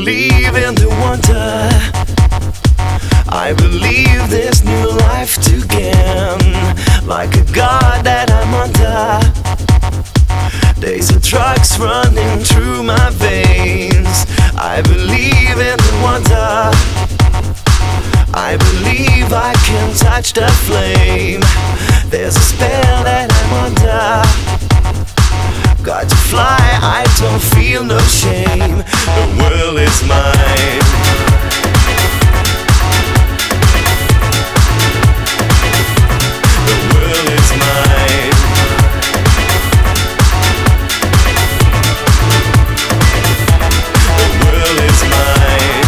believe in the wonder. I believe there's new life to gain. Like a god that I'm under. Days of drugs running through my veins. I believe in the wonder. I believe I can touch the flame. There's a spell that I'm under. Got to fly, I don't feel no shame. The world is mine. The world is mine. The world is mine.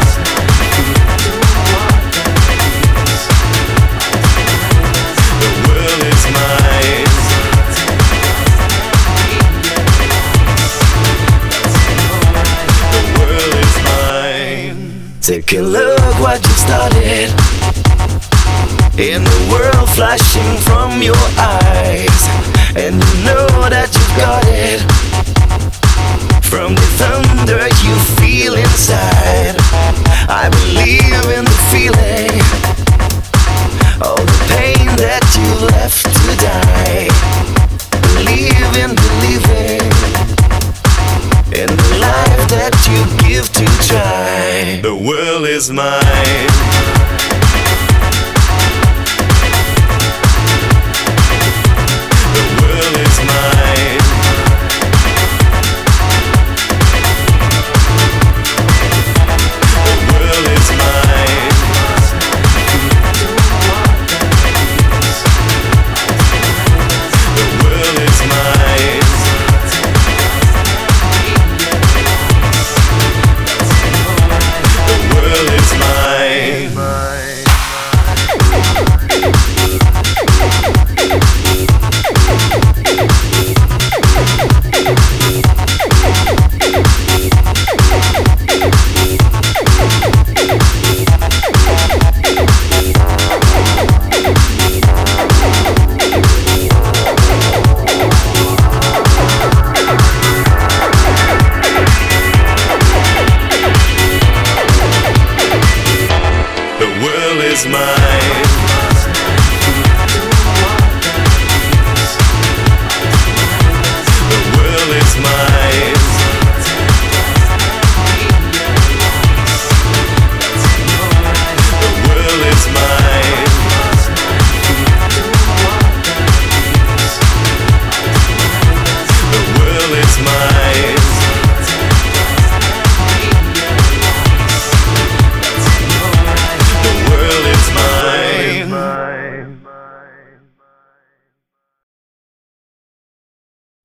The world is mine. The world is mine. Take a look what you started. In the world flashing from your eyes, and you know that you've got it. From the thunder you feel inside, I believe in the feeling. All the pain that you left to die. Believe in believing in the life that you give to try. The world is mine. The world is mine. The world is mine. The world is mine. The world is mine. The world is mine.